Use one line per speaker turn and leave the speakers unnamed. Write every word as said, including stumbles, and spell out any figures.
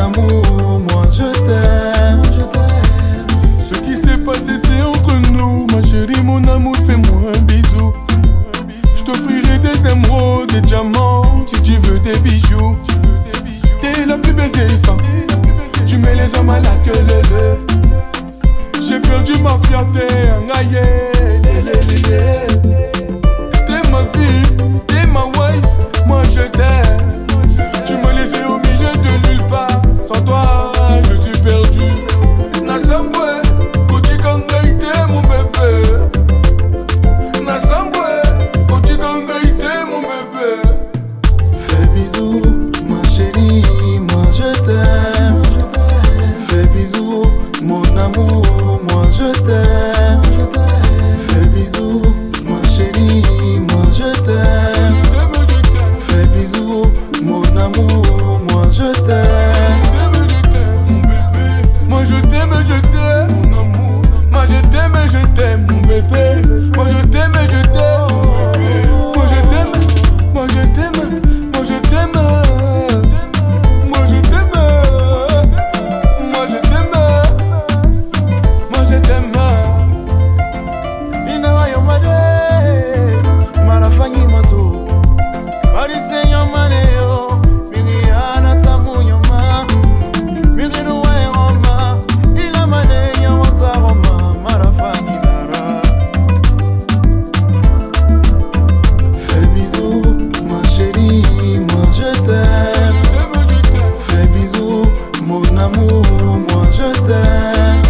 amour, moi je t'aime.
Ce qui s'est passé c'est entre nous. Ma chérie, mon amour, fais-moi un bisou. Je t'offrirai des émeraudes, des diamants, si tu veux des bijoux. T'es la plus belle des femmes, tu mets les hommes à la queue leu. J'ai perdu ma fierté, en aïe. T'es ma vie, t'es ma wife, moi je t'aime. Tu me laissais au milieu de nulle part, sans toi je suis perdu. Nasambwe, Koti Kangaïté mon bébé. Nasambwe, Koti Kangaïté mon bébé.
Fais bisous, ma chérie, moi je t'aime. Fais bisous, mon amour, moi je t'aime. Fais bisous, ma chérie, moi je t'aime. Fais bisous, mon amour, moi je t'aime.
Moi je t'aime, je t'aime, mon amour. Moi je t'aime, je t'aime, mon bébé. Moi je t'aime, je t'aime, mon bébé. Moi je t'aime, moi je t'aime, moi je t'aime. Moi je t'aime, moi je t'aime, moi je t'aime.
Inawa yo made, marafanyi moto. Parise yo mane yo, mini anatamu yo ma. Miri nuwa yo ma, ila mane yo wasa ma, marafanyi nara. Fais bisous, ma chérie, moi je t'aime. Fais bisous, mon amour, moi je t'aime.